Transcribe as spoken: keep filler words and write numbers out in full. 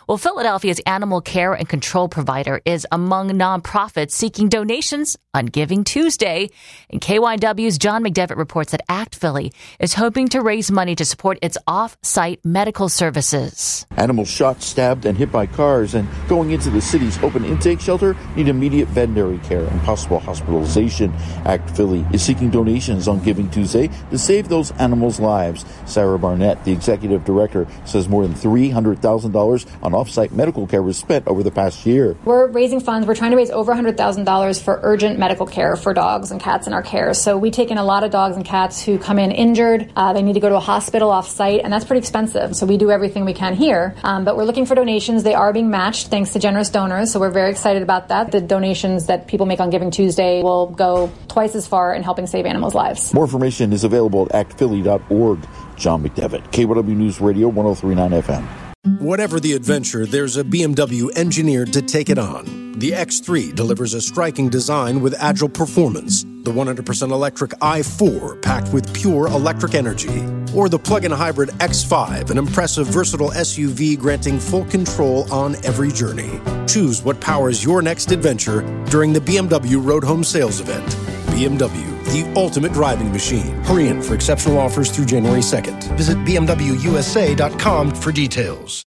Well, Philadelphia's animal care and control provider is among nonprofits seeking donations on Giving Tuesday. And K Y W's John McDevitt reports that ACT Philly is hoping to raise money to support its off-site medical services. Animals shot, stabbed, and hit by cars and going into the city's open intake shelter need immediate veterinary care and possible hospitalization. ACT Philly is seeking donations on Giving Tuesday to save those animals' lives. Sarah Barnett, the executive director, says more than three hundred thousand dollars on off-site medical care was spent over the past year. We're raising funds. We're trying to raise over one hundred thousand dollars for urgent medical care for dogs and cats in our care. So we take in a lot of dogs and cats who come in injured. Uh, they need to go to a hospital off-site, and that's pretty expensive. So we do everything we can here. Um, but we're looking for donations. They are being matched thanks to generous donors, so we're very excited about that. The donations that people make on Giving Tuesday will go twice as far in helping save animals' lives. More information is available at act philly dot org. John McDevitt, K Y W News Radio, one oh three point nine F M. Whatever the adventure, there's a B M W engineered to take it on. The X three delivers a striking design with agile performance. The one hundred percent electric i four packed with pure electric energy. Or the plug-in hybrid X five, an impressive versatile S U V granting full control on every journey. Choose what powers your next adventure during the B M W Road Home Sales Event. B M W, the ultimate driving machine. Hurry in for exceptional offers through January second. Visit b m w u s a dot com for details.